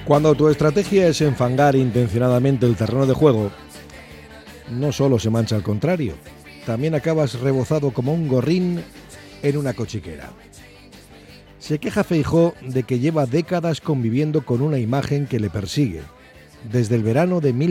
Cuando tu estrategia es enfangar intencionadamente el terreno de juego, no solo se mancha al contrario, también acabas rebozado como un gorrín en una cochiquera. Se queja Feijóo de que lleva décadas conviviendo con una imagen que le persigue, desde el verano de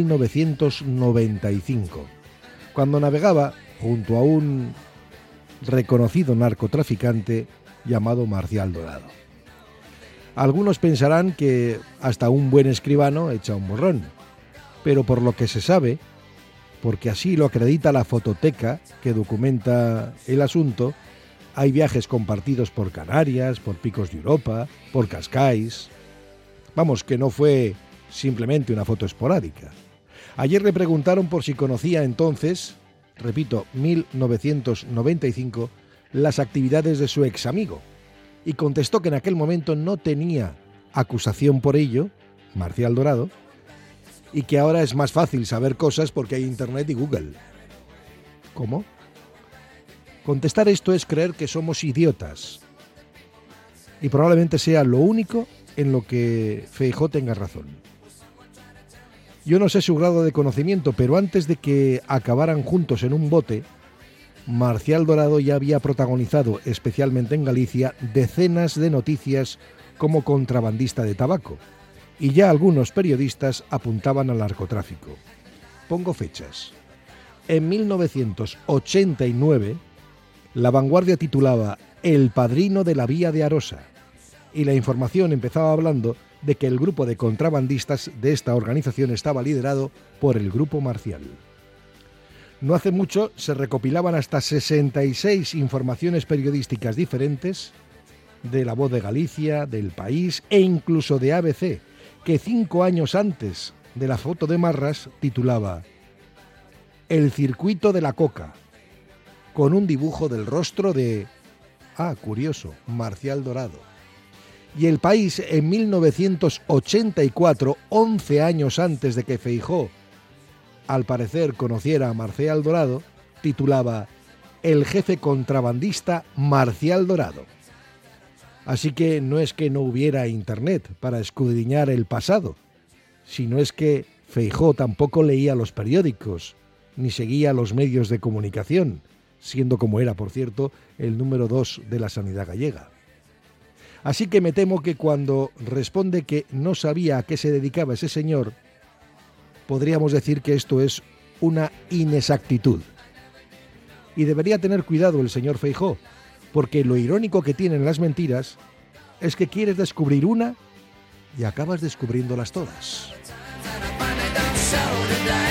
1995, cuando navegaba junto a un reconocido narcotraficante llamado Marcial Dorado. Algunos pensarán que hasta un buen escribano echa un borrón, pero por lo que se sabe, porque así lo acredita la fototeca que documenta el asunto, hay viajes compartidos por Canarias, por Picos de Europa, por Cascais. Vamos, que no fue simplemente una foto esporádica. Ayer le preguntaron por si conocía entonces, repito, 1995, las actividades de su ex amigo, y contestó que en aquel momento no tenía acusación por ello, Marcial Dorado, y que ahora es más fácil saber cosas porque hay Internet y Google. ¿Cómo? Contestar esto es creer que somos idiotas, y probablemente sea lo único en lo que Feijóo tenga razón. Yo no sé su grado de conocimiento, pero antes de que acabaran juntos en un bote, Marcial Dorado ya había protagonizado, especialmente en Galicia, decenas de noticias como contrabandista de tabaco, y ya algunos periodistas apuntaban al narcotráfico. Pongo fechas. En 1989, La Vanguardia titulaba El padrino de la vía de Arosa, y la información empezaba hablando de que el grupo de contrabandistas de esta organización estaba liderado por el Grupo Marcial. No hace mucho se recopilaban hasta 66 informaciones periodísticas diferentes de La Voz de Galicia, del País e incluso de ABC, que 5 años antes de la foto de Marras titulaba El circuito de la coca, con un dibujo del rostro de, curioso, Marcial Dorado. Y El País en 1984, 11 años antes de que Feijóo al parecer conociera a Marcial Dorado, titulaba El jefe contrabandista Marcial Dorado. Así que no es que no hubiera internet para escudriñar el pasado, sino es que Feijóo tampoco leía los periódicos, ni seguía los medios de comunicación, siendo como era, por cierto, el número 2 de la sanidad gallega. Así que me temo que cuando responde que no sabía a qué se dedicaba ese señor, podríamos decir que esto es una inexactitud. Y debería tener cuidado el señor Feijóo, porque lo irónico que tienen las mentiras es que quieres descubrir una y acabas descubriéndolas todas.